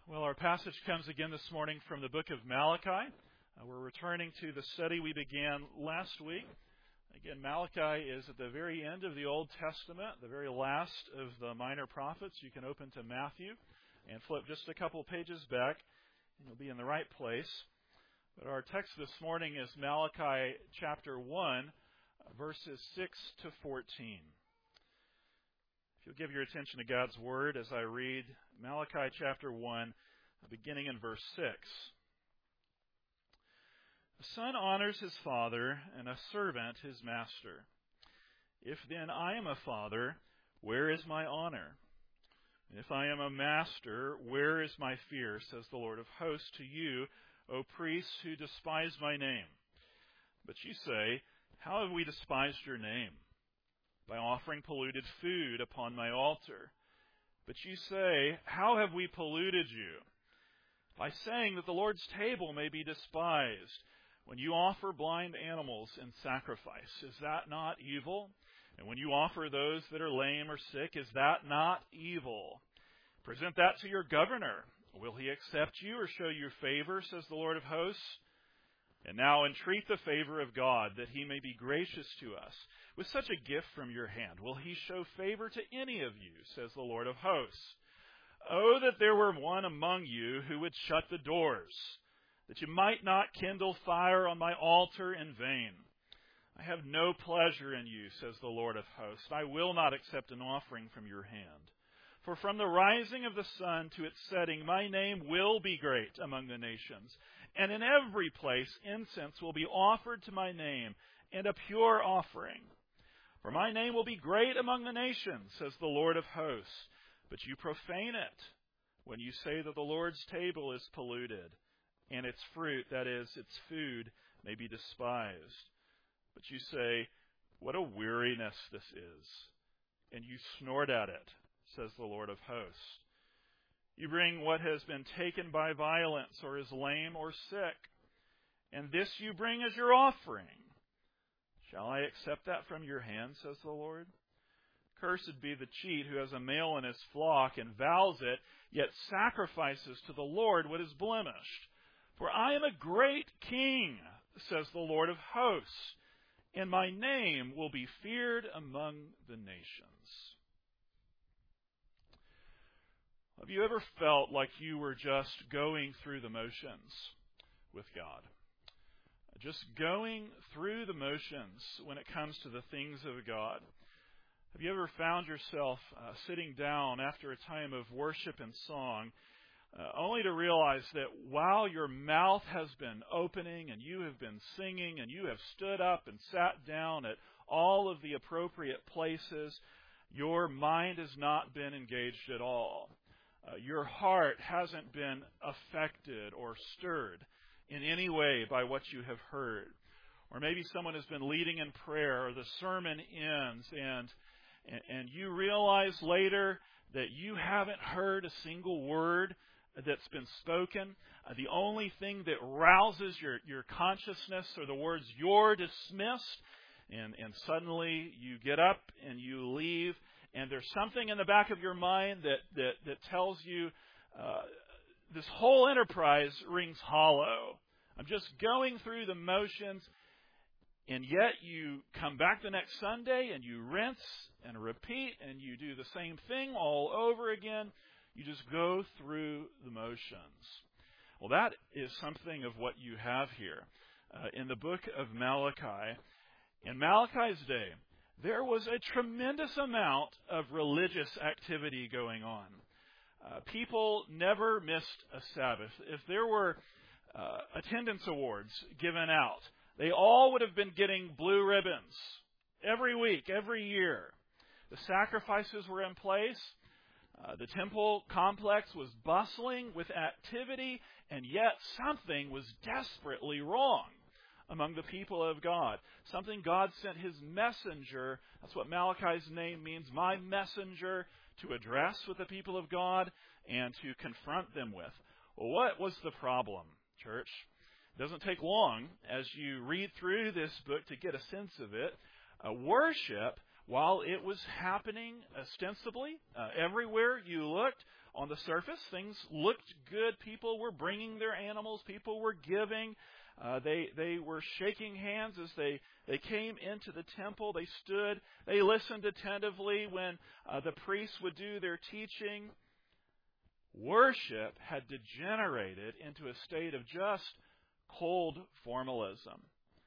Well, our passage comes again this morning from the book of Malachi. We're returning to the study we began last week. Again, Malachi is at the very end of the Old Testament, the very last of the minor prophets. You can open to Matthew and flip just a couple pages back, and you'll be in the right place. But our text this morning is Malachi chapter 1, verses 6 to 14. If you'll give your attention to God's Word as I read Malachi chapter 1, beginning in verse 6. A son honors his father, and a servant his master. If then I am a father, where is my honor? And if I am a master, where is my fear, says the Lord of hosts to you, O priests who despise my name? But you say, how have we despised your name? By offering polluted food upon my altar. But you say, how have we polluted you? By saying that the Lord's table may be despised, when you offer blind animals in sacrifice. Is that not evil? And when you offer those that are lame or sick, is that not evil? Present that to your governor. Will he accept you or show you favor, says the Lord of hosts? And now entreat the favor of God, that he may be gracious to us. With such a gift from your hand, will he show favor to any of you, says the Lord of hosts? Oh, that there were one among you who would shut the doors, that you might not kindle fire on my altar in vain. I have no pleasure in you, says the Lord of hosts. I will not accept an offering from your hand. For from the rising of the sun to its setting, my name will be great among the nations. And in every place incense will be offered to my name, and a pure offering. For my name will be great among the nations, says the Lord of hosts. But you profane it when you say that the Lord's table is polluted, and its fruit, that is, its food, may be despised. But you say, what a weariness this is, and you snort at it, says the Lord of hosts. You bring what has been taken by violence, or is lame or sick, and this you bring as your offering. Shall I accept that from your hand, says the Lord? Cursed be the cheat who has a male in his flock and vows it, yet sacrifices to the Lord what is blemished. For I am a great king, says the Lord of hosts, and my name will be feared among the nations. Have you ever felt like you were just going through the motions with God? Just going through the motions when it comes to the things of God. Have you ever found yourself sitting down after a time of worship and song, only to realize that while your mouth has been opening and you have been singing and you have stood up and sat down at all of the appropriate places, your mind has not been engaged at all. Your heart hasn't been affected or stirred in any way by what you have heard. Or maybe someone has been leading in prayer, or the sermon ends, and you realize later that you haven't heard a single word that's been spoken. The only thing that rouses your consciousness are the words, "You're dismissed," and suddenly you get up and you leave, and there's something in the back of your mind that tells you this whole enterprise rings hollow. I'm just going through the motions, and yet you come back the next Sunday and you rinse and repeat and you do the same thing all over again. You just go through the motions. Well, that is something of what you have here in the book of Malachi. In Malachi's day, there was a tremendous amount of religious activity going on. People never missed a Sabbath. If there were attendance awards given out, they all would have been getting blue ribbons every week, every year. The sacrifices were in place. The temple complex was bustling with activity, and yet something was desperately wrong among the people of God. Something God sent his messenger, that's what Malachi's name means, my messenger, to address with the people of God and to confront them with. Well, what was the problem, church? It doesn't take long as you read through this book to get a sense of it. Worship while it was happening ostensibly everywhere you looked, on the surface, things looked good. People were bringing their animals. People were giving. They were shaking hands as they came into the temple. They stood. They listened attentively when the priests would do their teaching. Worship had degenerated into a state of just cold formalism,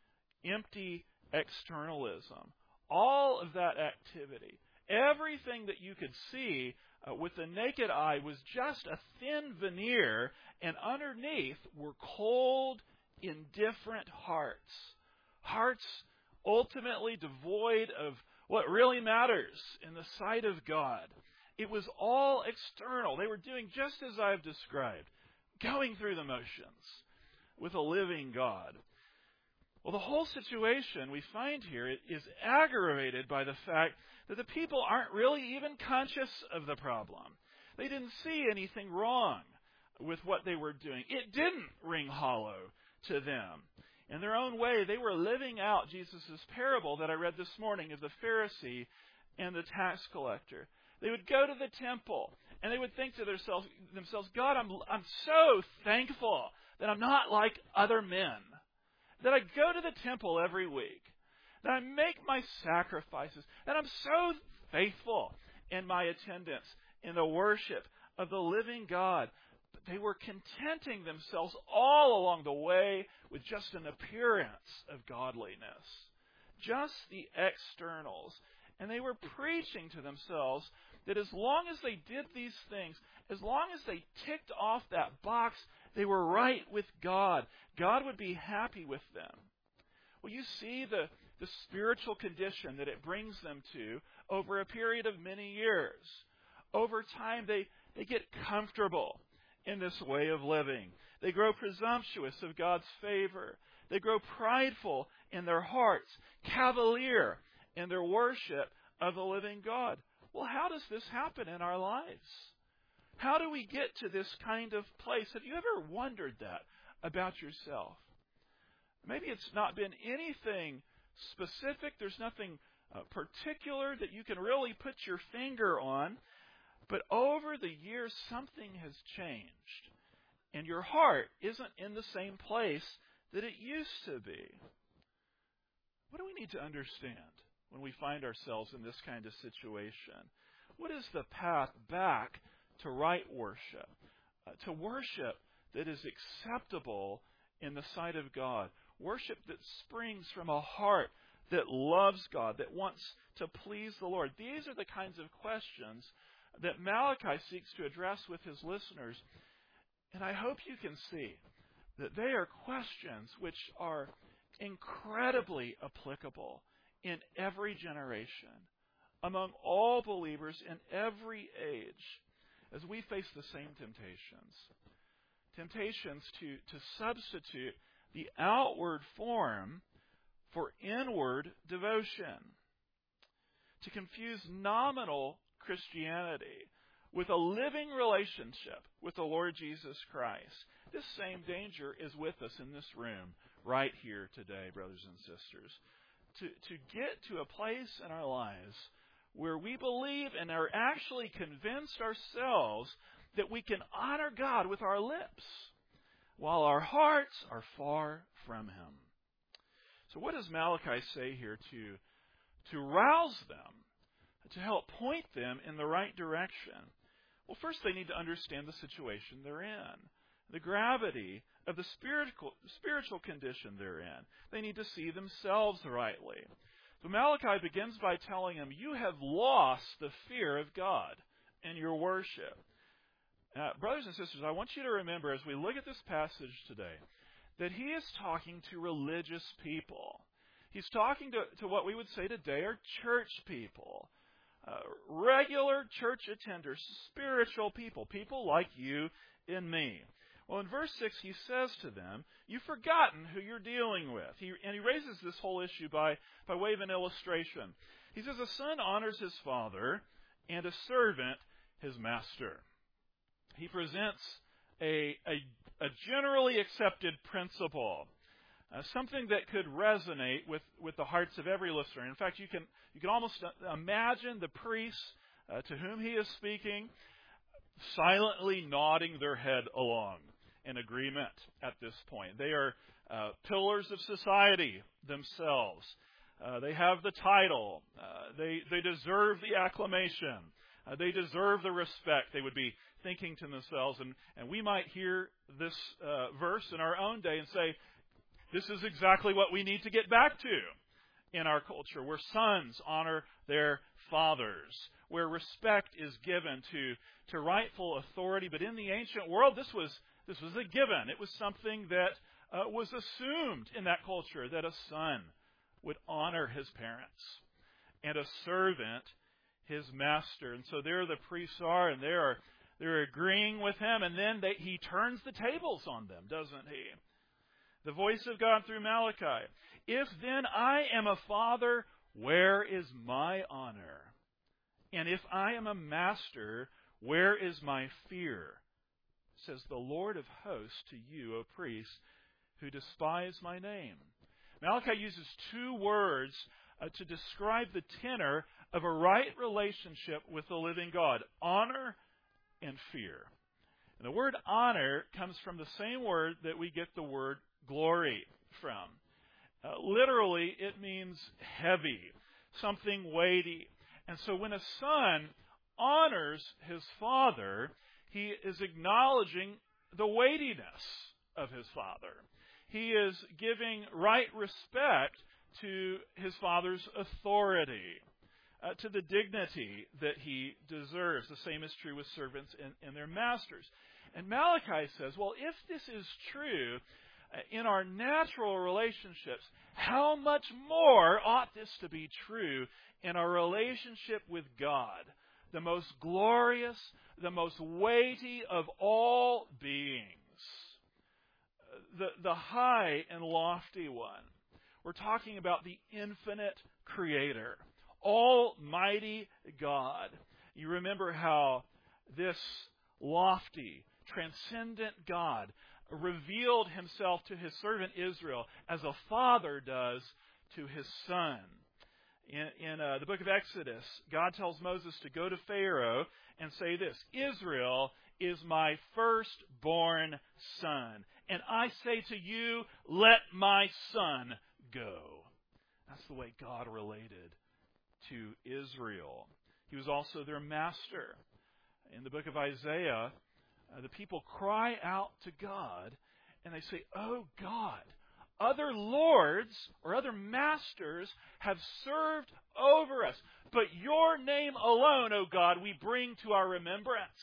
empty externalism. All of that activity, everything that you could see with the naked eye was just a thin veneer, and underneath were cold, indifferent hearts. Hearts ultimately devoid of what really matters in the sight of God. It was all external. They were doing just as I've described, going through the motions with a living God. Well, the whole situation we find here is aggravated by the fact that the people aren't really even conscious of the problem. They didn't see anything wrong with what they were doing. It didn't ring hollow to them. In their own way, they were living out Jesus' parable that I read this morning of the Pharisee and the tax collector. They would go to the temple and they would think to themselves, God, I'm so thankful that I'm not like other men, that I go to the temple every week, that I make my sacrifices, that I'm so faithful in my attendance in the worship of the living God. But they were contenting themselves all along the way with just an appearance of godliness, just the externals. And they were preaching to themselves that as long as they did these things, as long as they ticked off that box, they were right with God. God would be happy with them. Well, you see the spiritual condition that it brings them to over a period of many years. Over time, they get comfortable in this way of living. They grow presumptuous of God's favor. They grow prideful in their hearts, cavalier in their worship of the living God. Well, how does this happen in our lives? How do we get to this kind of place? Have you ever wondered that about yourself? Maybe it's not been anything specific. There's nothing particular that you can really put your finger on. But over the years, something has changed. And your heart isn't in the same place that it used to be. What do we need to understand when we find ourselves in this kind of situation? What is the path back to right worship? To worship that is acceptable in the sight of God. Worship that springs from a heart that loves God, that wants to please the Lord. These are the kinds of questions that Malachi seeks to address with his listeners. And I hope you can see that they are questions which are incredibly applicable in every generation, among all believers in every age, as we face the same temptations. Temptations to substitute the outward form for inward devotion. To confuse nominal Christianity with a living relationship with the Lord Jesus Christ. This same danger is with us in this room right here today, brothers and sisters. To get to a place in our lives where we believe and are actually convinced ourselves that we can honor God with our lips while our hearts are far from Him. So what does Malachi say here to rouse them, to help point them in the right direction? Well, first they need to understand the situation they're in, the gravity of the spiritual condition they're in. They need to see themselves rightly. So Malachi begins by telling them, you have lost the fear of God in your worship. Brothers and sisters, I want you to remember as we look at this passage today that he is talking to religious people. He's talking to what we would say today are church people, regular church attenders, spiritual people, people like you and me. Well, in verse 6, he says to them, you've forgotten who you're dealing with. And he raises this whole issue by way of an illustration. He says, a son honors his father, and a servant his master. He presents a generally accepted principle something that could resonate with the hearts of every listener. In fact, you can almost imagine the priests to whom he is speaking silently nodding their head along in agreement at this point. They are pillars of society themselves. They have the title. They deserve the acclamation. They deserve the respect. They would be thinking to themselves, and we might hear this verse in our own day and say, this is exactly what we need to get back to in our culture, where sons honor their fathers, where respect is given to rightful authority. But in the ancient world, this was a given. It was something that was assumed in that culture, that a son would honor his parents and a servant his master. And so there the priests are, and they're agreeing with him, and then he turns the tables on them, doesn't he? The voice of God through Malachi. If then I am a father, where is my honor? And if I am a master, where is my fear? Says the Lord of hosts to you, O priests, who despise my name. Malachi uses two words to describe the tenor of a right relationship with the living God: honor and fear. And the word honor comes from the same word that we get the word glory from. Literally, it means heavy, something weighty. And so when a son honors his father, he is acknowledging the weightiness of his father. He is giving right respect to his father's authority, to the dignity that he deserves. The same is true with servants and their masters. And Malachi says, well, if this is true in our natural relationships, how much more ought this to be true in our relationship with God, the most glorious, the most weighty of all beings, the high and lofty one. We're talking about the infinite Creator, Almighty God. You remember how this lofty, transcendent God revealed himself to his servant Israel as a father does to his son. In the book of Exodus, God tells Moses to go to Pharaoh and say this: Israel is my firstborn son, and I say to you, let my son go. That's the way God related to Israel. He was also their master. In the book of Isaiah, the people cry out to God, and they say, oh God, other lords or other masters have served over us, but your name alone, O God, we bring to our remembrance.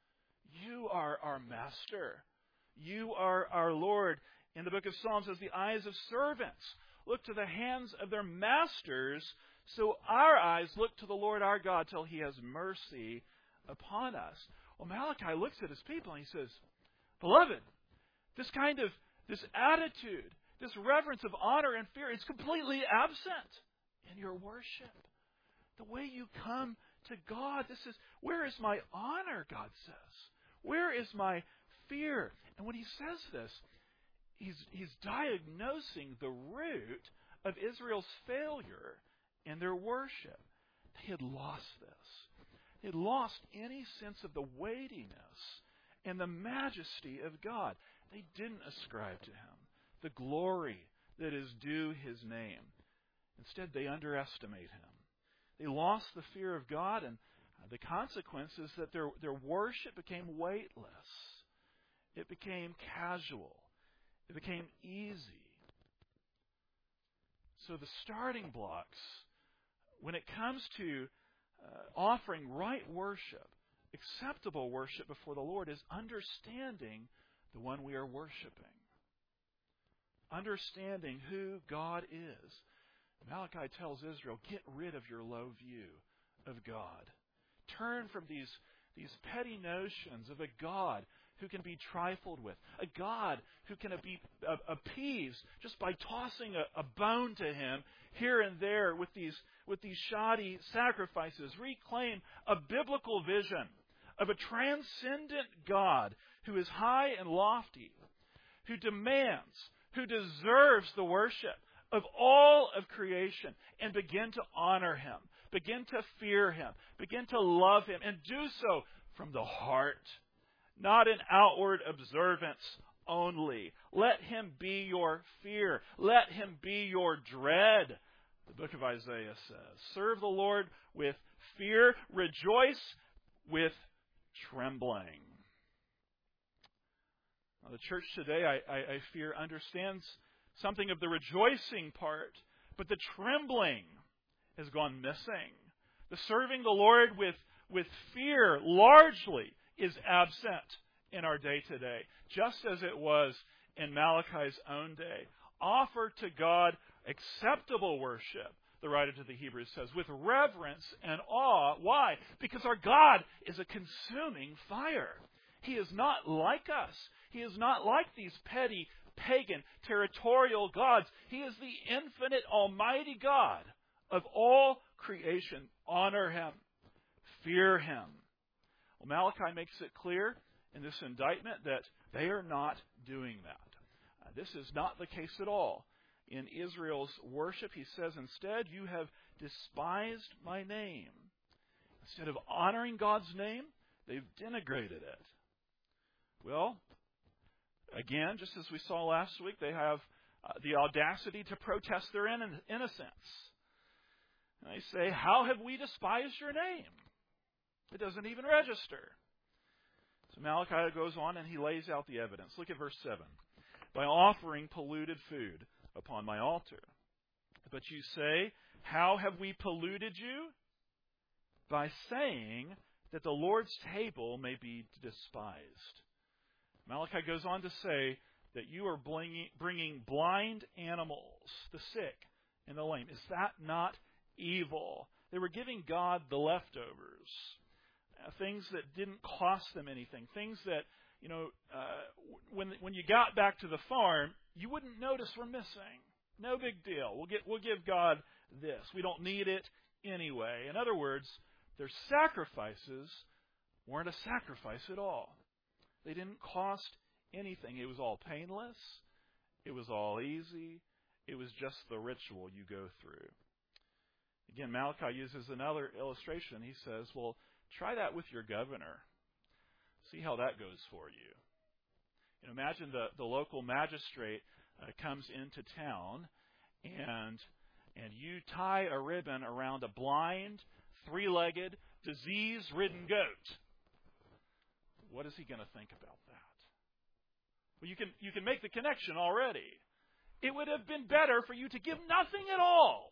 You are our master. You are our Lord. In the book of Psalms, as the eyes of servants look to the hands of their masters, so our eyes look to the Lord our God till He has mercy upon us. Well, Malachi looks at his people and he says, beloved, this attitude, this reverence of honor and fear is completely absent in your worship. The way you come to God, where is my honor, God says. Where is my fear? And when he says this, he's diagnosing the root of Israel's failure in their worship. They had lost this. They had lost any sense of the weightiness and the majesty of God. They didn't ascribe to Him the glory that is due His name. Instead, they underestimate Him. They lost the fear of God, and the consequence is that their worship became weightless. It became casual. It became easy. So the starting blocks, when it comes to offering right worship, acceptable worship before the Lord, is understanding the one we are worshiping. Understanding who God is. Malachi tells Israel, get rid of your low view of God. Turn from these petty notions of a God who can be trifled with, a God who can be appeased just by tossing a bone to Him here and there with these shoddy sacrifices. Reclaim a biblical vision of a transcendent God who is high and lofty, who demands, who deserves the worship of all of creation, and begin to honor Him, begin to fear Him, begin to love Him, and do so from the heart, not in outward observance only. Let Him be your fear. Let Him be your dread. The book of Isaiah says, serve the Lord with fear, rejoice with trembling. Now, the church today, I fear, understands something of the rejoicing part, but the trembling has gone missing. The serving the Lord with fear largely is absent in our day today, just as it was in Malachi's own day. Offer to God acceptable worship, the writer to the Hebrews says, with reverence and awe. Why? Because our God is a consuming fire. He is not like us. He is not like these petty, pagan, territorial gods. He is the infinite, almighty God of all creation. Honor Him. Fear Him. Well, Malachi makes it clear in this indictment that they are not doing that. This is not the case at all. In Israel's worship, he says, instead, you have despised my name. Instead of honoring God's name, they've denigrated it. Well, again, just as we saw last week, they have the audacity to protest their innocence. And they say, how have we despised your name? It doesn't even register. So Malachi goes on and he lays out the evidence. Look at verse 7. By offering polluted food upon my altar. But you say, how have we polluted you? By saying that the Lord's table may be despised. Malachi goes on to say that you are bringing blind animals, the sick and the lame. Is that not evil? They were giving God the leftovers. Things that didn't cost them anything. Things that, when you got back to the farm, you wouldn't notice were missing. No big deal. We'll give God this. We don't need it anyway. In other words, their sacrifices weren't a sacrifice at all. They didn't cost anything. It was all painless. It was all easy. It was just the ritual you go through. Again, Malachi uses another illustration. He says, well, try that with your governor. See how that goes for you. Imagine the local magistrate comes into town and you tie a ribbon around a blind, three-legged, disease-ridden goat. What is he going to think about that? Well, you can make the connection already. It would have been better for you to give nothing at all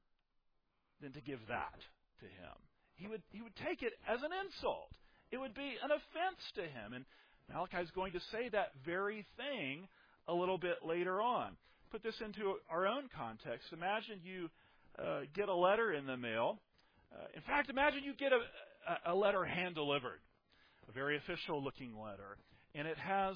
than to give that to him. He would take it as an insult. It would be an offense to him. And Malachi is going to say that very thing a little bit later on. Put this into our own context. Imagine you get a letter in the mail. In fact, imagine you get a letter hand-delivered, a very official-looking letter, and it has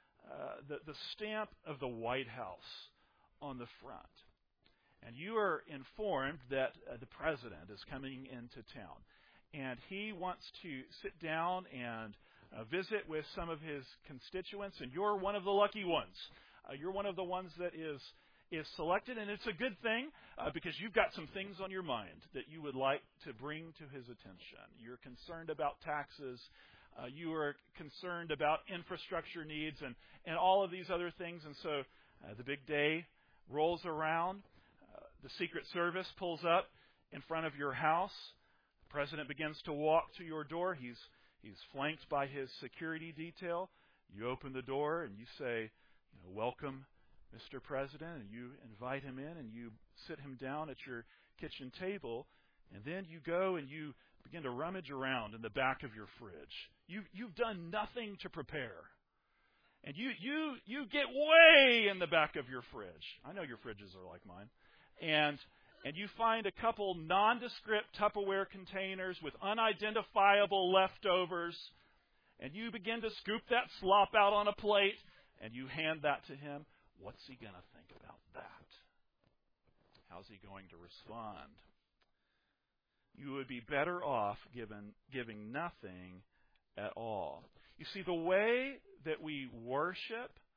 the stamp of the White House on the front. And you are informed that the president is coming into town. And he wants to sit down and visit with some of his constituents, and you're one of the lucky ones. You're one of the ones that is selected, and it's a good thing because you've got some things on your mind that you would like to bring to his attention. You're concerned about taxes. You are concerned about infrastructure needs and all of these other things. And so the big day rolls around. The Secret Service pulls up in front of your house. The president begins to walk to your door. He's flanked by his security detail. You open the door and you say, welcome, Mr. President, and you invite him in and you sit him down at your kitchen table, and then you go and you begin to rummage around in the back of your fridge. You've done nothing to prepare. And you get way in the back of your fridge. I know your fridges are like mine. And you find a couple nondescript Tupperware containers with unidentifiable leftovers, and you begin to scoop that slop out on a plate, and you hand that to him. What's he going to think about that? How's he going to respond? You would be better off giving nothing at all. You see, the way that we worship,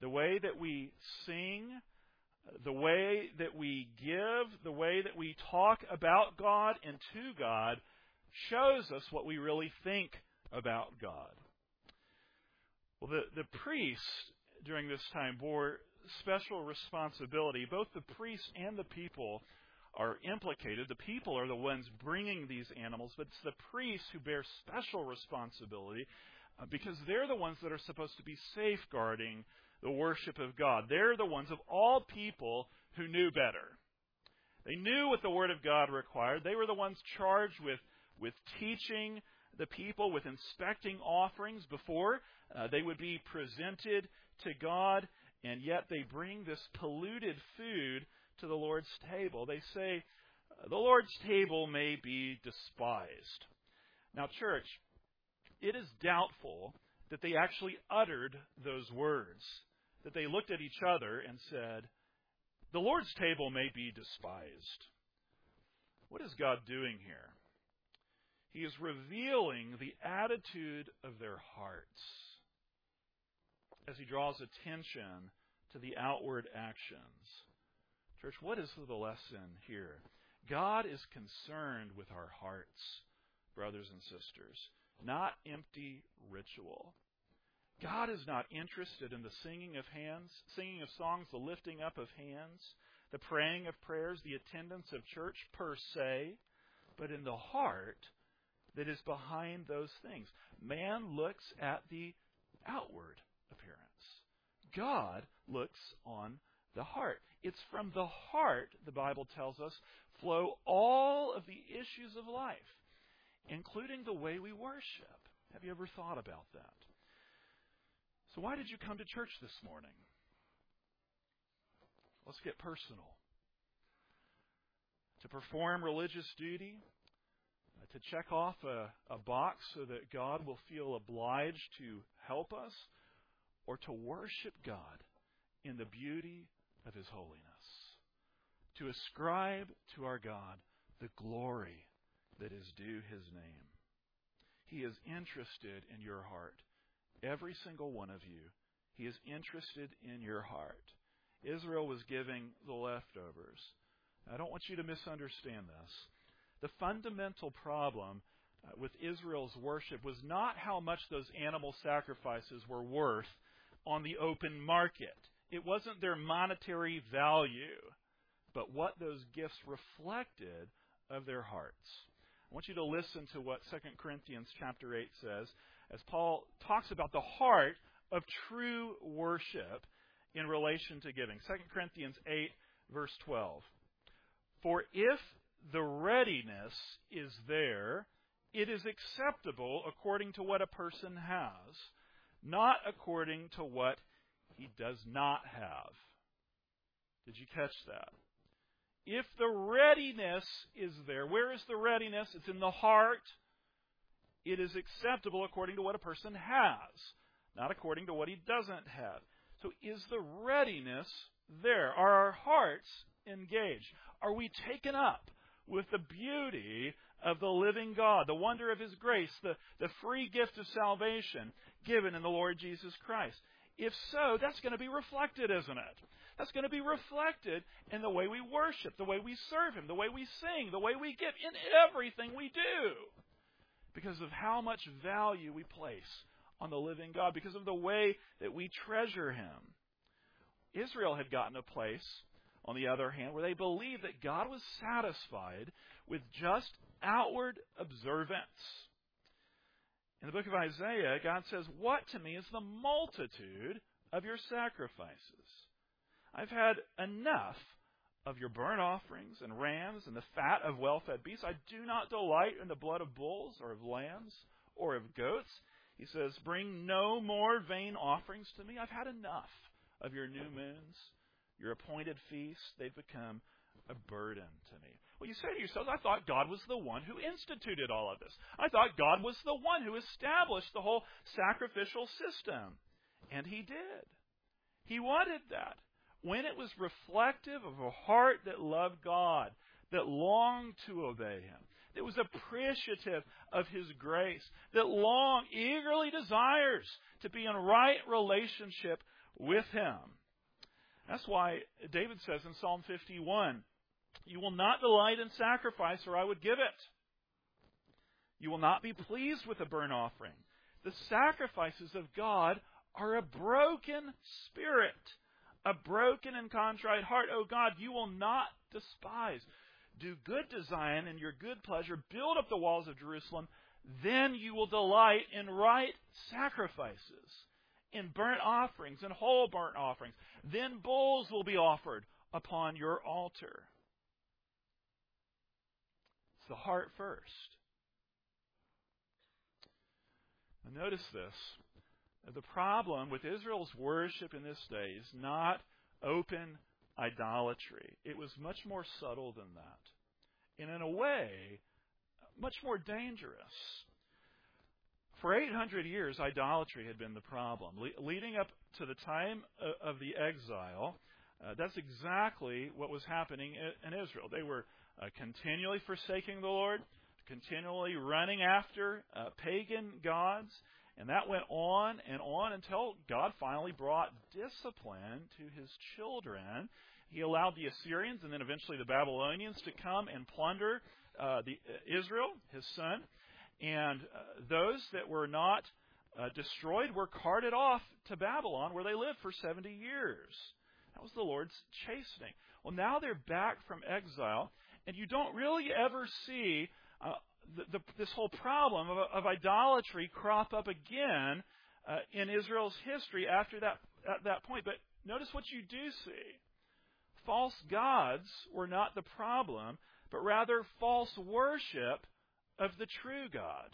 the way that we sing, the way that we give, the way that we talk about God and to God shows us what we really think about God. Well, the priests during this time bore special responsibility. Both the priests and the people are implicated. The people are the ones bringing these animals, but it's the priests who bear special responsibility because they're the ones that are supposed to be safeguarding the worship of God. They're the ones of all people who knew better. They knew what the Word of God required. They were the ones charged with teaching the people, with inspecting offerings before they would be presented to God, and yet they bring this polluted food to the Lord's table. They say, the Lord's table may be despised. Now, church, it is doubtful that they actually uttered those words, that they looked at each other and said, the Lord's table may be despised. What is God doing here? He is revealing the attitude of their hearts as He draws attention to the outward actions. Church, what is the lesson here? God is concerned with our hearts, brothers and sisters, not empty ritual. God is not interested in the singing of songs, the lifting up of hands, the praying of prayers, the attendance of church per se, but in the heart that is behind those things. Man looks at the outward appearance. God looks on the heart. It's from the heart, the Bible tells us, flow all of the issues of life, including the way we worship. Have you ever thought about that? So why did you come to church this morning? Let's get personal. To perform religious duty, to check off a box so that God will feel obliged to help us, or to worship God in the beauty of His holiness, to ascribe to our God the glory that is due His name. He is interested in your heart. Every single one of you, He is interested in your heart. Israel was giving the leftovers. I don't want you to misunderstand this. The fundamental problem with Israel's worship was not how much those animal sacrifices were worth on the open market. It wasn't their monetary value, but what those gifts reflected of their hearts. I want you to listen to what 2 Corinthians chapter 8 says as Paul talks about the heart of true worship in relation to giving. 2 Corinthians 8, verse 12. For if the readiness is there, it is acceptable according to what a person has, not according to what he does not have. Did you catch that? If the readiness is there, where is the readiness? It's in the heart. It is acceptable according to what a person has, not according to what he doesn't have. So is the readiness there? Are our hearts engaged? Are we taken up with the beauty of the living God, the wonder of His grace, the free gift of salvation given in the Lord Jesus Christ? If so, that's going to be reflected, isn't it? That's going to be reflected in the way we worship, the way we serve Him, the way we sing, the way we give, in everything we do. Because of how much value we place on the living God, because of the way that we treasure Him. Israel had gotten a place, on the other hand, where they believed that God was satisfied with just outward observance. In the book of Isaiah, God says, "What to me is the multitude of your sacrifices? I've had enough of your burnt offerings and rams and the fat of well-fed beasts. I do not delight in the blood of bulls or of lambs or of goats." He says, "Bring no more vain offerings to me. I've had enough of your new moons, your appointed feasts. They've become a burden to me." Well, you say to yourselves, I thought God was the one who instituted all of this. I thought God was the one who established the whole sacrificial system. And He did. He wanted that. When it was reflective of a heart that loved God, that longed to obey Him, that was appreciative of His grace, that eagerly desires to be in right relationship with Him. That's why David says in Psalm 51, "You will not delight in sacrifice, or I would give it. You will not be pleased with a burnt offering." The sacrifices of God are a broken spirit, a broken and contrite heart. "O God, you will not despise. Do good to Zion in your good pleasure. Build up the walls of Jerusalem. Then you will delight in right sacrifices, in burnt offerings, and whole burnt offerings. Then bulls will be offered upon your altar." It's the heart first. Now notice this. The problem with Israel's worship in this day is not open idolatry. It was much more subtle than that. And in a way, much more dangerous. For 800 years, idolatry had been the problem. Leading up to the time of the exile, that's exactly what was happening in Israel. They were continually forsaking the Lord, continually running after pagan gods, and that went on until God finally brought discipline to His children. He allowed the Assyrians and then eventually the Babylonians to come and plunder Israel, His son. And those that were not destroyed were carted off to Babylon, where they lived for 70 years. That was the Lord's chastening. Well, now they're back from exile, and you don't really ever see this whole problem of idolatry crop up again in Israel's history after that point. But notice what you do see. False gods were not the problem, but rather false worship of the true God.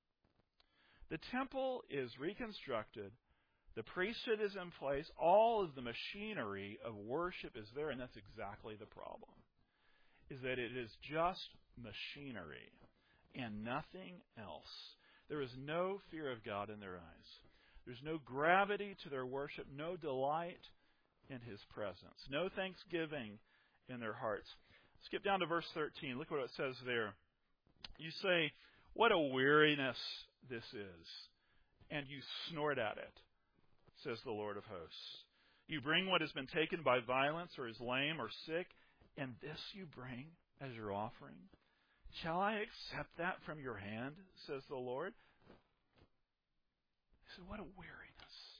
The temple is reconstructed. The priesthood is in place. All of the machinery of worship is there, and that's exactly the problem. Is that it is just machinery and nothing else. There is no fear of God in their eyes. There's no gravity to their worship, no delight in His presence, no thanksgiving in their hearts. Skip down to verse 13. Look what it says there. You say, "What a weariness this is," and you snort at it, says the Lord of hosts. You bring what has been taken by violence or is lame or sick, and this you bring as your offering. Shall I accept that from your hand, says the Lord? He said, what a weariness.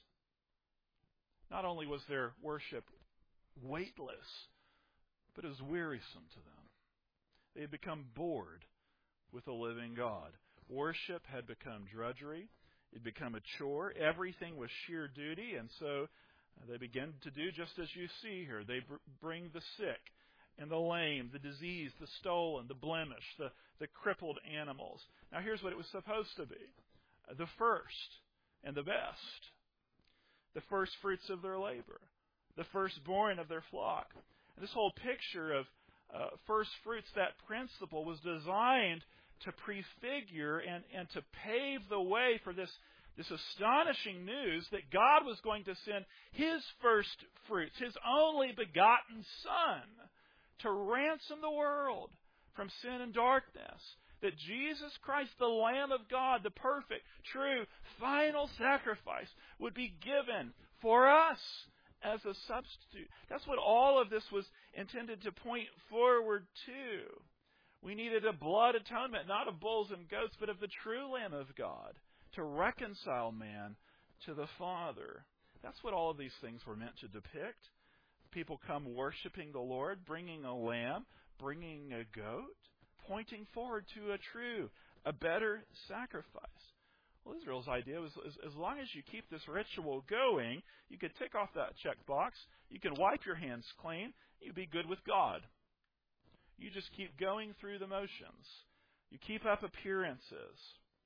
Not only was their worship weightless, but it was wearisome to them. They had become bored with the living God. Worship had become drudgery. It had become a chore. Everything was sheer duty, and so they began to do just as you see here. They bring the sick and the lame, the diseased, the stolen, the blemished, the crippled animals. Now here's what it was supposed to be. The first and the best. The first fruits of their labor. The firstborn of their flock. And this whole picture of first fruits, that principle was designed to prefigure and to pave the way for this astonishing news that God was going to send His first fruits, His only begotten Son, to ransom the world from sin and darkness. That Jesus Christ, the Lamb of God, the perfect, true, final sacrifice, would be given for us as a substitute. That's what all of this was intended to point forward to. We needed a blood atonement, not of bulls and goats, but of the true Lamb of God, to reconcile man to the Father. That's what all of these things were meant to depict. People come worshiping the Lord, bringing a lamb, bringing a goat, pointing forward to a true, a better sacrifice. Well, Israel's idea was as long as you keep this ritual going, you could tick off that checkbox, you can wipe your hands clean, you'd be good with God. You just keep going through the motions. You keep up appearances.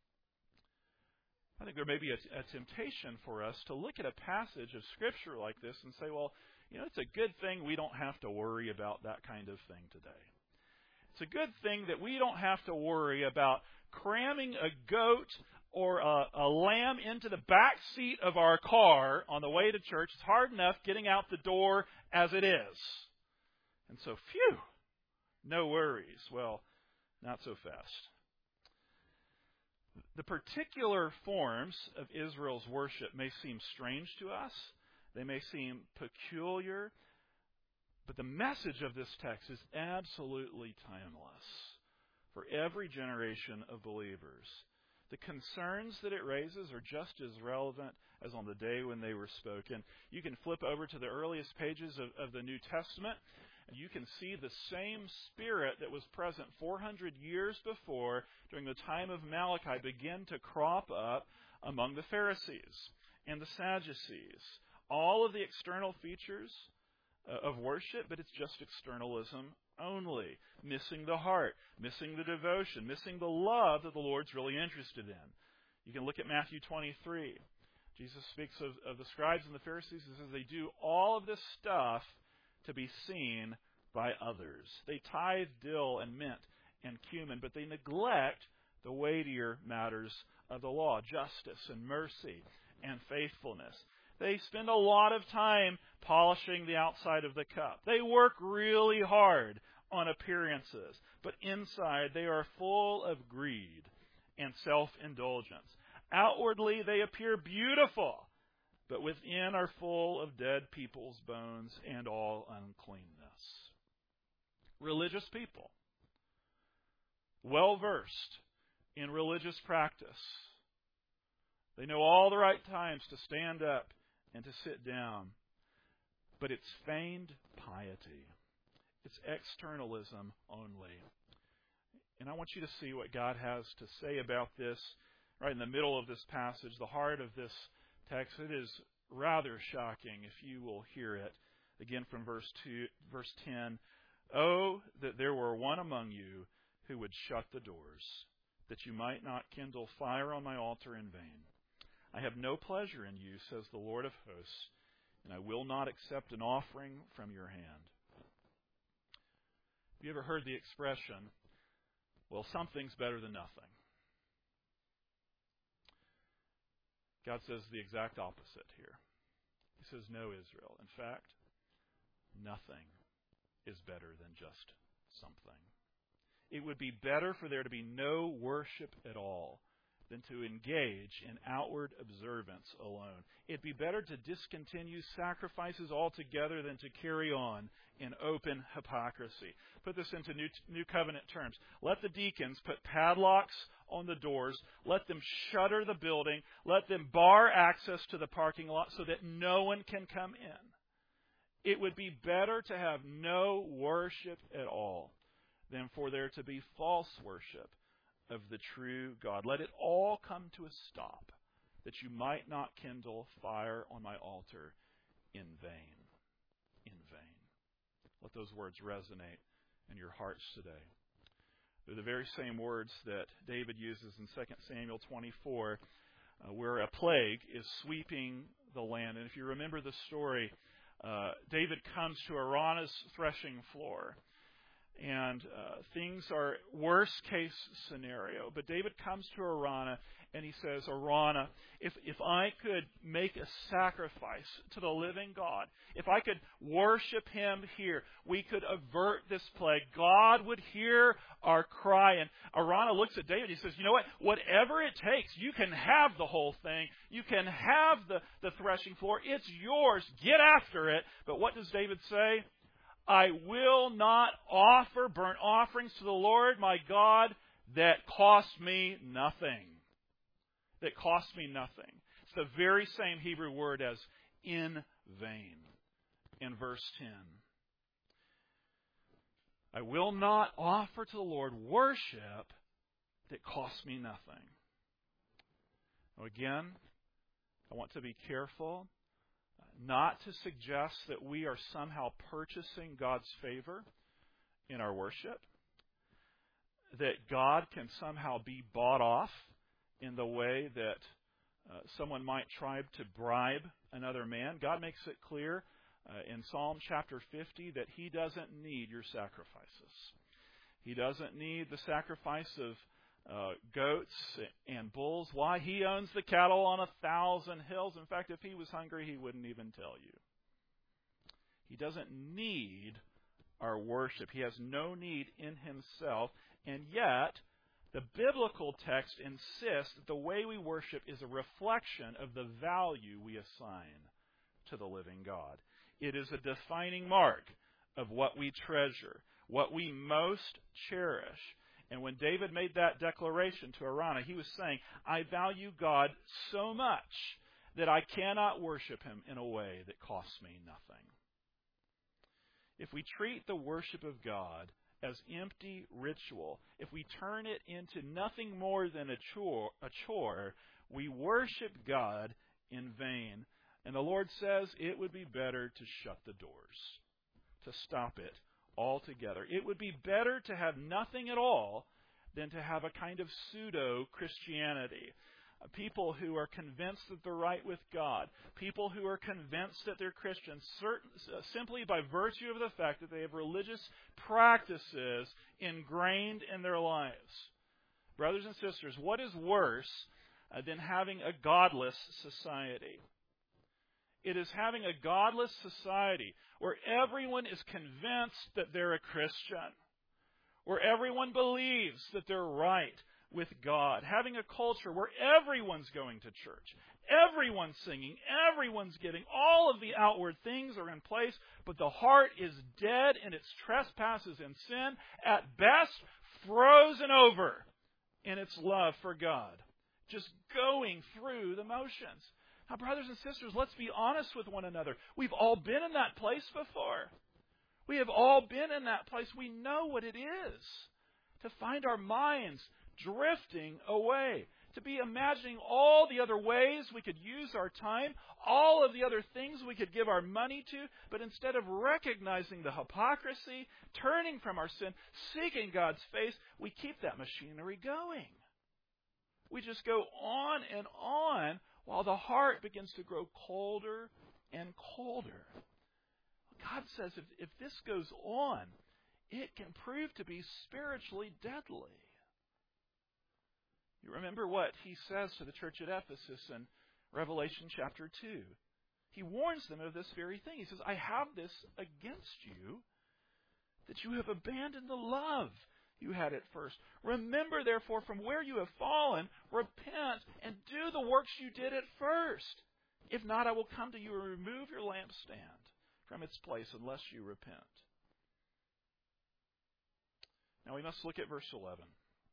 I think there may be a temptation for us to look at a passage of Scripture like this and say, well, it's a good thing we don't have to worry about that kind of thing today. It's a good thing that we don't have to worry about cramming a goat or a lamb into the back seat of our car on the way to church. It's hard enough getting out the door as it is. And so, phew, no worries. Well, Not so fast. The particular forms of Israel's worship may seem strange to us. They may seem peculiar. But the message of this text is absolutely timeless for every generation of believers. The concerns that it raises are just as relevant as on the day when they were spoken. You can flip over to the earliest pages of the New Testament, and you can see the same spirit that was present 400 years before during the time of Malachi begin to crop up among the Pharisees and the Sadducees. All of the external features of worship, but it's just externalism only. Missing the heart, missing the devotion, missing the love that the Lord's really interested in. You can look at Matthew 23. Jesus speaks of the scribes and the Pharisees. He says they do all of this stuff to be seen by others. They tithe dill and mint and cumin, but they neglect the weightier matters of the law, justice and mercy and faithfulness. They spend a lot of time polishing the outside of the cup. They work really hard on appearances, but inside they are full of greed and self-indulgence. Outwardly they appear beautiful, but within are full of dead people's bones and all uncleanness. Religious people, well-versed in religious practice. They know all the right times to stand up and to sit down. But it's feigned piety. It's externalism only. And I want you to see what God has to say about this right in the middle of this passage, the heart of this text. It is rather shocking if you will hear it. Again from verse 10. Oh, that there were one among you who would shut the doors, that you might not kindle fire on my altar in vain. I have no pleasure in you, says the Lord of hosts, and I will not accept an offering from your hand. Have you ever heard the expression, well, something's better than nothing? God says the exact opposite here. He says, no, Israel. In fact, nothing is better than just something. It would be better for there to be no worship at all than to engage in outward observance alone. It'd be better to discontinue sacrifices altogether than to carry on in open hypocrisy. Put this into New Covenant terms. Let the deacons put padlocks on the doors. Let them shutter the building. Let them bar access to the parking lot so that no one can come in. It would be better to have no worship at all than for there to be false worship of the true God. Let it all come to a stop, that you might not kindle fire on my altar in vain. In vain. Let those words resonate in your hearts today. They're the very same words that David uses in 2 Samuel 24, where a plague is sweeping the land. And if you remember the story, David comes to Araunah's threshing floor. And things are worst case scenario. But David comes to Araunah and he says, Araunah, if I could make a sacrifice to the living God, if I could worship Him here, we could avert this plague. God would hear our cry. And Araunah looks at David. He says, you know what? Whatever it takes, you can have the whole thing. You can have the threshing floor. It's yours. Get after it. But what does David say? I will not offer burnt offerings to the Lord my God that cost me nothing. That cost me nothing. It's the very same Hebrew word as in vain in verse 10. I will not offer to the Lord worship that costs me nothing. Now again, I want to be careful not to suggest that we are somehow purchasing God's favor in our worship, that God can somehow be bought off in the way that someone might try to bribe another man. God makes it clear in Psalm chapter 50 that He doesn't need your sacrifices. He doesn't need the sacrifice of goats and bulls. Why? He owns the cattle on 1,000 hills. In fact, if He was hungry, He wouldn't even tell you. He doesn't need our worship. He has no need in himself, and yet the biblical text insists that the way we worship is a reflection of the value we assign to the living God. It is a defining mark of what we treasure, what we most cherish. And when David made that declaration to Araunah, he was saying, I value God so much that I cannot worship him in a way that costs me nothing. If we treat the worship of God as empty ritual, if we turn it into nothing more than a chore, we worship God in vain. And the Lord says it would be better to shut the doors, to stop it altogether. It would be better to have nothing at all than to have a kind of pseudo-Christianity. People who are convinced that they're right with God. People who are convinced that they're Christians simply by virtue of the fact that they have religious practices ingrained in their lives. Brothers and sisters, what is worse than having a godless society? It is having a godless society where everyone is convinced that they're a Christian, where everyone believes that they're right with God, having a culture where everyone's going to church, everyone's singing, everyone's giving, all of the outward things are in place, but the heart is dead in its trespasses and sin, at best frozen over in its love for God, just going through the motions. Now, brothers and sisters, let's be honest with one another. We've all been in that place before. We have all been in that place. We know what it is to find our minds drifting away, to be imagining all the other ways we could use our time, all of the other things we could give our money to, but instead of recognizing the hypocrisy, turning from our sin, seeking God's face, we keep that machinery going. We just go on and on while the heart begins to grow colder and colder. God says if this goes on, it can prove to be spiritually deadly. You remember what he says to the church at Ephesus in Revelation chapter 2. He warns them of this very thing. He says, I have this against you, that you have abandoned the love you had at first. Remember, therefore, from where you have fallen, repent and do the works you did at first. If not, I will come to you and remove your lampstand from its place unless you repent. Now we must look at verse 11.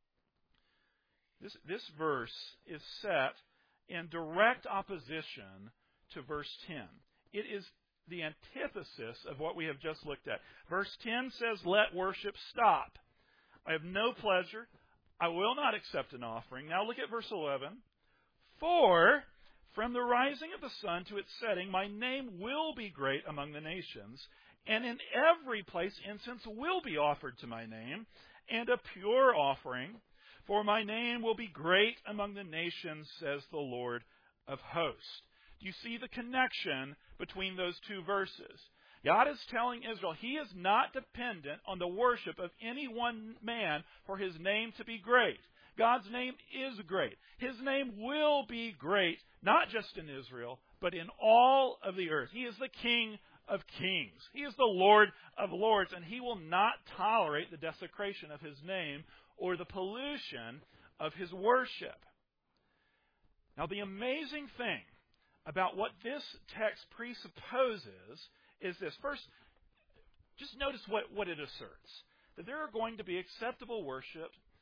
This verse is set in direct opposition to verse 10. It is the antithesis of what we have just looked at. Verse 10 says, let worship stop. I have no pleasure. I will not accept an offering. Now look at verse 11. For from the rising of the sun to its setting, my name will be great among the nations, and in every place incense will be offered to my name, and a pure offering. For my name will be great among the nations, says the Lord of hosts. Do you see the connection between those two verses? God is telling Israel he is not dependent on the worship of any one man for his name to be great. God's name is great. His name will be great, not just in Israel, but in all of the earth. He is the King of kings. He is the Lord of lords, and he will not tolerate the desecration of his name or the pollution of his worship. Now, the amazing thing about what this text presupposes is this. First, just notice what it asserts. That there are going to be acceptable worship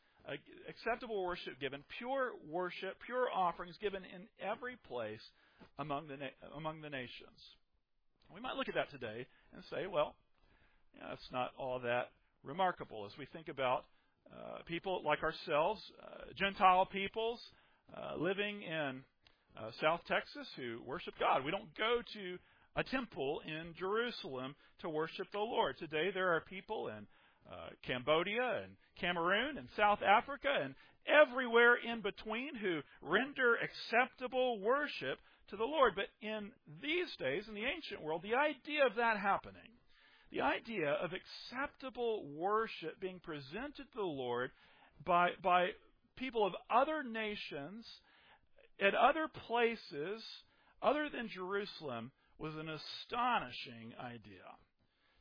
given, pure offerings given in every place among the nations. We might look at that today and say, well, it's not all that remarkable as we think about people like ourselves, Gentile peoples living in South Texas who worship God. We don't go to a temple in Jerusalem to worship the Lord. Today there are people in Cambodia and Cameroon and South Africa and everywhere in between who render acceptable worship to the Lord. But in these days, in the ancient world, the idea of that happening, the idea of acceptable worship being presented to the Lord by people of other nations at other places other than Jerusalem was an astonishing idea.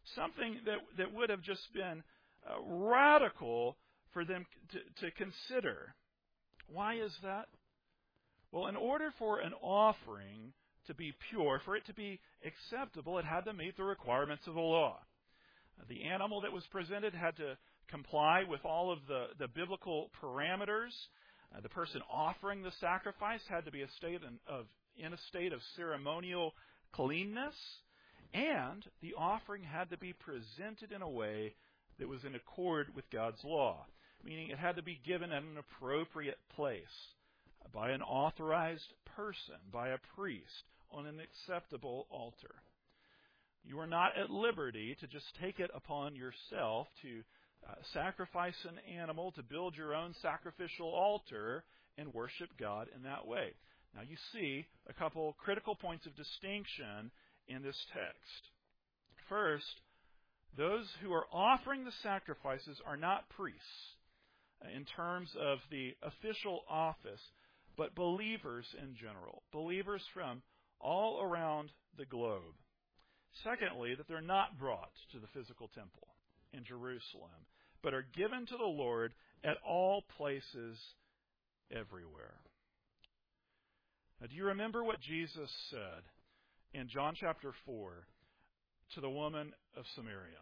something that would have just been radical for them to consider. Why is that? Well, in order for an offering to be pure, for it to be acceptable, it had to meet the requirements of the law. The animal that was presented had to comply with all of the biblical parameters. The person offering the sacrifice had to be in a state of ceremonial cleanness, and the offering had to be presented in a way that was in accord with God's law, meaning it had to be given at an appropriate place by an authorized person, by a priest, on an acceptable altar. You are not at liberty to just take it upon yourself to sacrifice an animal, to build your own sacrificial altar and worship God in that way. Now you see a couple critical points of distinction in this text. First, those who are offering the sacrifices are not priests in terms of the official office, but believers in general, believers from all around the globe. Secondly, that they're not brought to the physical temple in Jerusalem, but are given to the Lord at all places everywhere. Now, do you remember what Jesus said in John chapter 4 to the woman of Samaria?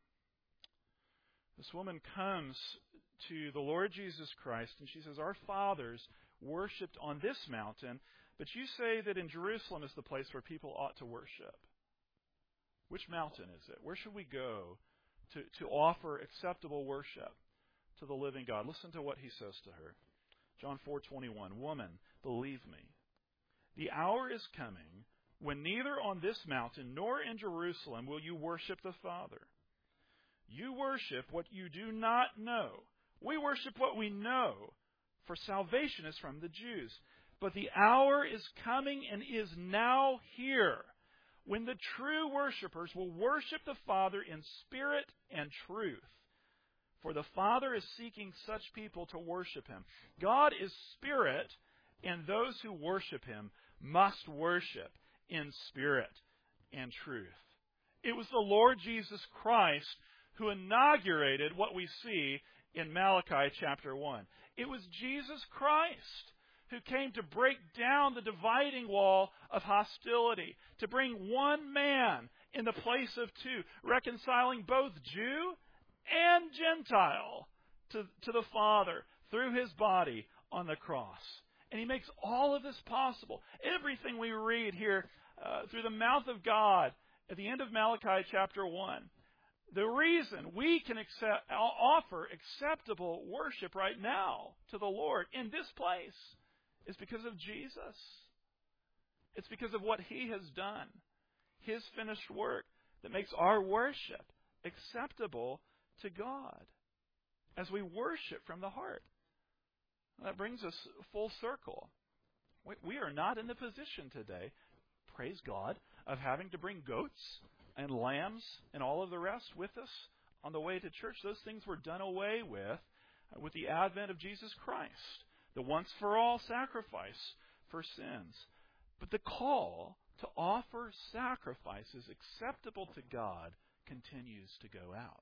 This woman comes to the Lord Jesus Christ, and she says, "Our fathers worshipped on this mountain, but you say that in Jerusalem is the place where people ought to worship. Which mountain is it? Where should we go to offer acceptable worship to the living God?" Listen to what he says to her. John 4:21, "Woman, believe me, the hour is coming when neither on this mountain nor in Jerusalem will you worship the Father. You worship what you do not know. We worship what we know, for salvation is from the Jews. But the hour is coming and is now here when the true worshipers will worship the Father in spirit and truth. For the Father is seeking such people to worship Him. God is spirit, and those who worship Him must worship in spirit and truth." It was the Lord Jesus Christ who inaugurated what we see in Malachi chapter 1. It was Jesus Christ who came to break down the dividing wall of hostility, to bring one man in the place of two, reconciling both Jew and Gentile to the Father through His body on the cross. And He makes all of this possible. Everything we read here through the mouth of God at the end of Malachi chapter 1, the reason we can offer acceptable worship right now to the Lord in this place is because of Jesus. It's because of what He has done, His finished work that makes our worship acceptable to God as we worship from the heart. That brings us full circle. We are not in the position today, praise God, of having to bring goats and lambs and all of the rest with us on the way to church. Those things were done away with the advent of Jesus Christ, the once-for-all sacrifice for sins. But the call to offer sacrifices acceptable to God continues to go out.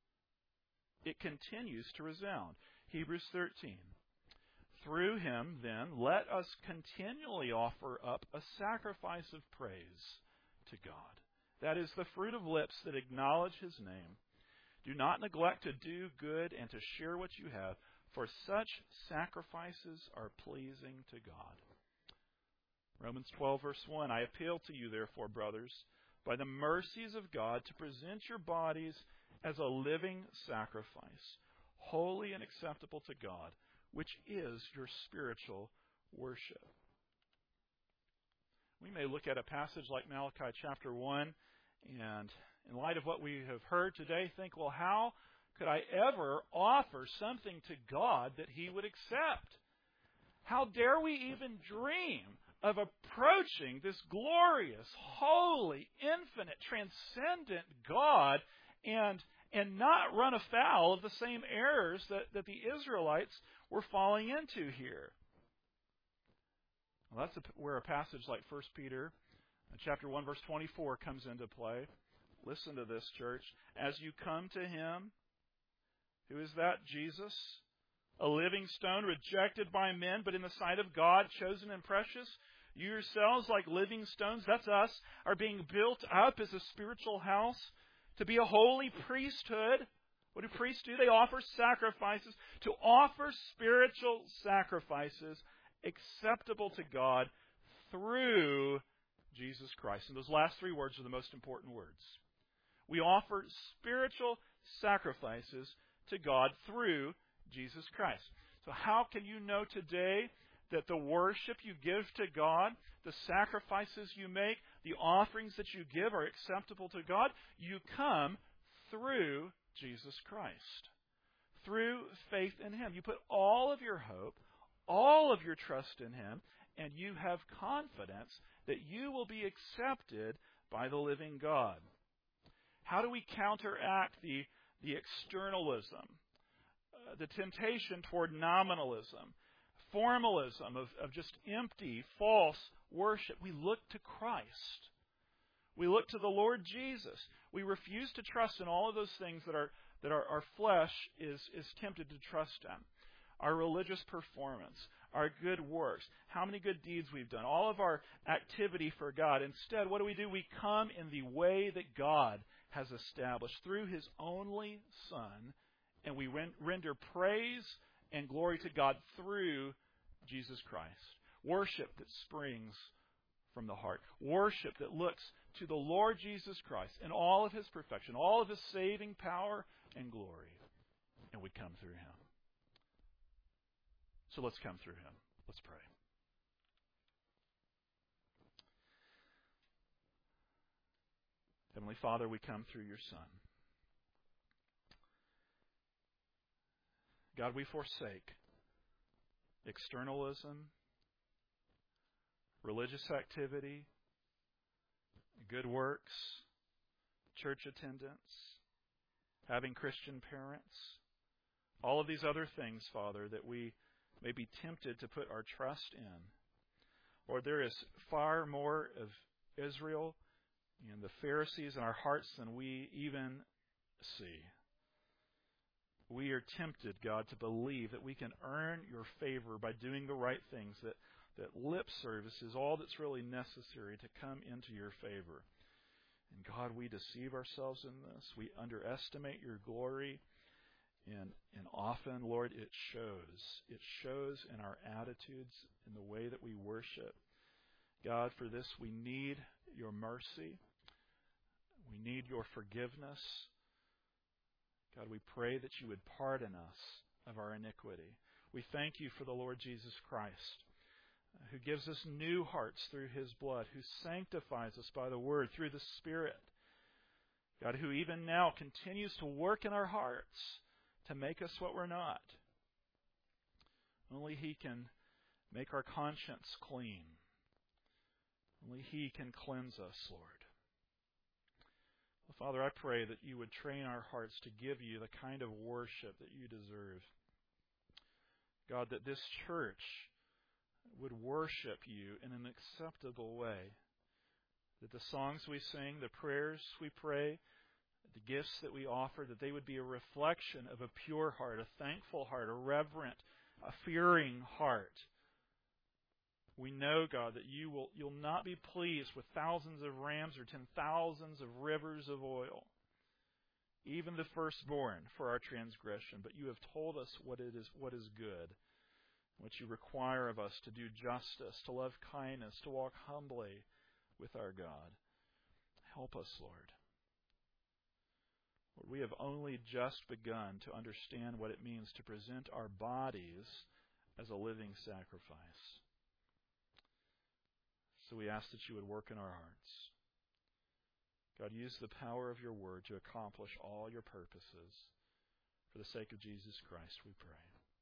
It continues to resound. Hebrews 13. "Through Him, then, let us continually offer up a sacrifice of praise to God. That is the fruit of lips that acknowledge His name. Do not neglect to do good and to share what you have, for such sacrifices are pleasing to God." Romans 12, verse 1, "I appeal to you, therefore, brothers, by the mercies of God, to present your bodies as a living sacrifice, holy and acceptable to God, which is your spiritual worship." We may look at a passage like Malachi chapter 1, and in light of what we have heard today, think, well, how could I ever offer something to God that He would accept? How dare we even dream of approaching this glorious, holy, infinite, transcendent God and not run afoul of the same errors that the Israelites were falling into here? Well, that's where a passage like 1 Peter chapter 1, verse 24 comes into play. Listen to this, church. As you come to Him, who is that? Jesus. A living stone rejected by men, but in the sight of God, chosen and precious. You yourselves, like living stones, that's us, are being built up as a spiritual house to be a holy priesthood. What do priests do? They offer sacrifices. To offer spiritual sacrifices acceptable to God through Jesus Christ. And those last three words are the most important words. We offer spiritual sacrifices to God through Jesus Christ. So how can you know today that the worship you give to God, the sacrifices you make, the offerings that you give are acceptable to God? You come through Jesus Christ. Through faith in Him. You put all of your hope, all of your trust in Him, and you have confidence that you will be accepted by the living God. How do we counteract the externalism, the temptation toward nominalism, formalism of just empty, false worship? We look to Christ. We look to the Lord Jesus. We refuse to trust in all of those things that our flesh is tempted to trust in. Our religious performance, our good works, how many good deeds we've done, all of our activity for God. Instead, what do? We come in the way that God has established through His only Son, and we render praise and glory to God through Jesus Christ. Worship that springs from the heart. Worship that looks to the Lord Jesus Christ in all of His perfection, all of His saving power and glory. And we come through Him. So let's come through Him. Let's pray. Heavenly Father, we come through Your Son. God, we forsake externalism, religious activity, good works, church attendance, having Christian parents, all of these other things, Father, that we may be tempted to put our trust in. Lord, there is far more of Israel and the Pharisees in our hearts than we even see. We are tempted, God, to believe that we can earn Your favor by doing the right things, that lip service is all that's really necessary to come into Your favor. And God, we deceive ourselves in this. We underestimate Your glory. And often, Lord, it shows. It shows in our attitudes, in the way that we worship. God, for this we need Your mercy. We need Your forgiveness. God, we pray that You would pardon us of our iniquity. We thank You for the Lord Jesus Christ, who gives us new hearts through His blood, who sanctifies us by the Word through the Spirit. God, who even now continues to work in our hearts to make us what we're not. Only He can make our conscience clean. Only He can cleanse us, Lord. Well, Father, I pray that You would train our hearts to give You the kind of worship that You deserve. God, that this church would worship You in an acceptable way. That the songs we sing, the prayers we pray, the gifts that we offer, that they would be a reflection of a pure heart, a thankful heart, a reverent, a fearing heart. We know, God, that You'll not be pleased with thousands of rams or 10,000s of rivers of oil, even the firstborn for our transgression. But You have told us what is good, what You require of us to do justice, to love kindness, to walk humbly with our God. Help us, Lord. Lord, we have only just begun to understand what it means to present our bodies as a living sacrifice. So we ask that You would work in our hearts. God, use the power of Your Word to accomplish all Your purposes. For the sake of Jesus Christ, we pray.